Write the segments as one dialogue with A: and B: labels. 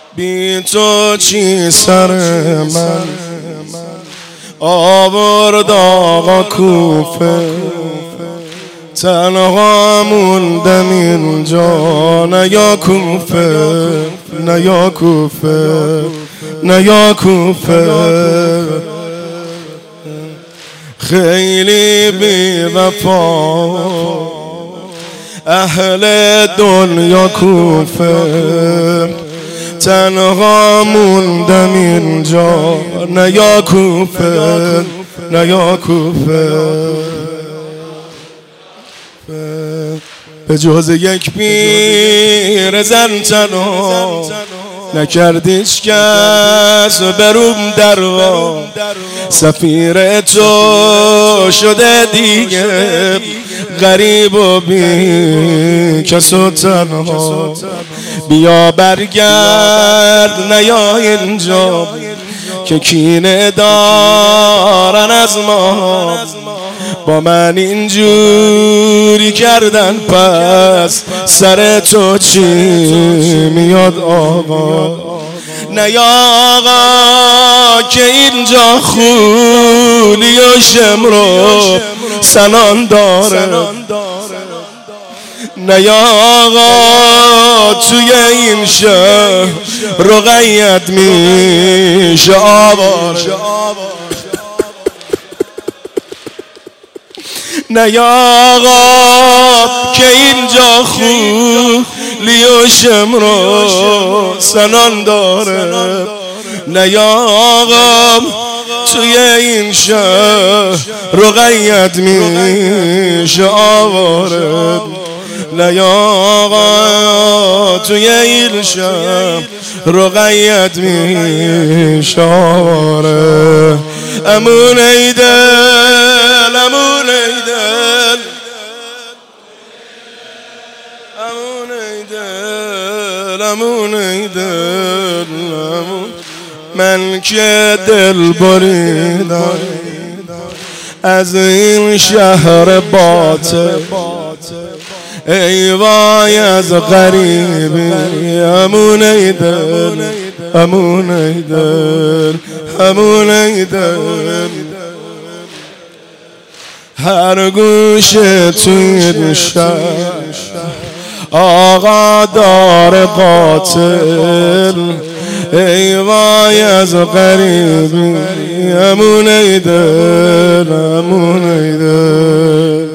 A: بی تو چی سر من آورد آقا کوفه، تنها موندم اینجا، نه یا کوفه نه یا کوفه نه یا کوفه. خیلی بی وفا اهل دنیا کوفه، تنها موندم اینجا، نه یا کوفه نه یا کوفه. به جز یک پیر زن تنها نکرد هیچ کس بروم دروا، سفیر تو شده دیگه غریب و بی کس و تنها. بیا برگرد نیا اینجا که کینه دارن از ما، با من اینجوری کردن پس سر تو چی میاد آقا؟ نیا آقا که اینجا خولی و شمرو سنان داره، نیا آقا توی این شهر رقیت میشه آواره، نیا آقا که اینجا خولی و شمرو سنان داره، نیا آقا توی این شهر رقیت میشه آواره، نیا آقا توی این شهر رقیت میشه آواره. امون ایدل امون ایدل امون ایدل امون ایدل، من که دل بریدم از این شهر باطل، ای وای از غریبی. امون ایدل امون ایدل امون ایدل، هر گوشه توی شهر آقا دار قاتل، ای وای از غریبی. امون ایدل امون ایدل.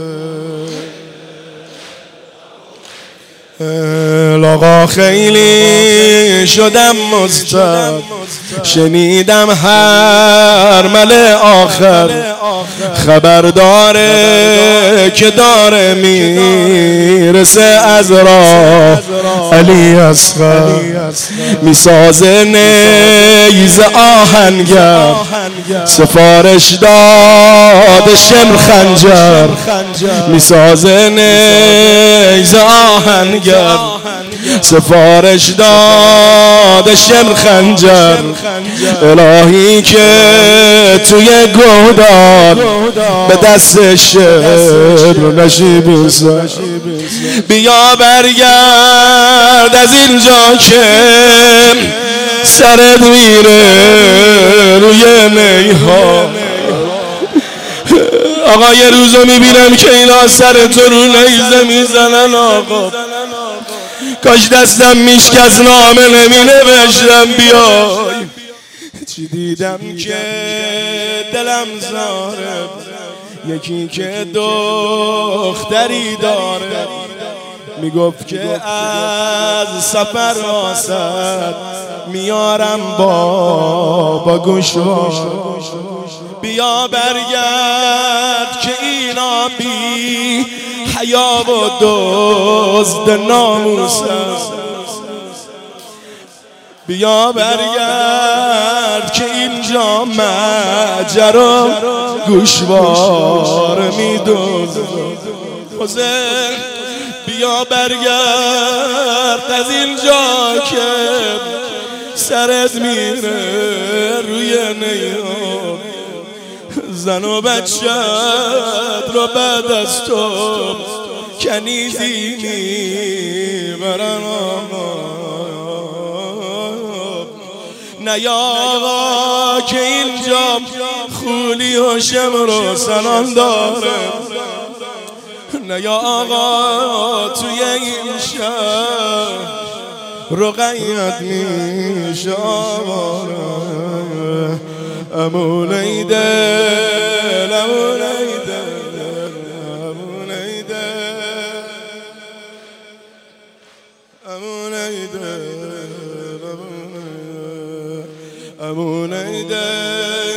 A: آقا خیلی شدم مضطرب، شنیدم هر مل آخر خبر داره که داره میرسه از راه علی اصغر، میسازه نیز آهنگر، سفارش داده شمر خنجر، میسازه نیز آهنگر، سفارش داده شمر خنجر. الهی که توی گودار به دست شمر نشیبی سر، بیا برگرد از اینجا که سرت میره روی نیها. آقا یه روزو میبینم که اینا سر تو رو نیزه میزنن آقا، کاش دستم میشکست نامه نمی نوشتم بیای. چی دیدم که دلم زاره، یکی که دختری داره، میگفت که از سفر واسد میارم با گوشوار. بیا برگرد که اینا بی حیا و دزد ناموسن، بیا برگرد که اینجا ماجرا گوشوار میدوزه. بیا برگرد از اینجا که سرت میره روی نیام، زن و بچت رو بعد از تو کنیزی میبرن. نه یا آقا که اینجا خولی و شمر و سنان داره، نه یا آقا توی این شهر رقیت میشه امون ایدل امون ایدل امون ایدل امون ایدل امون ایدل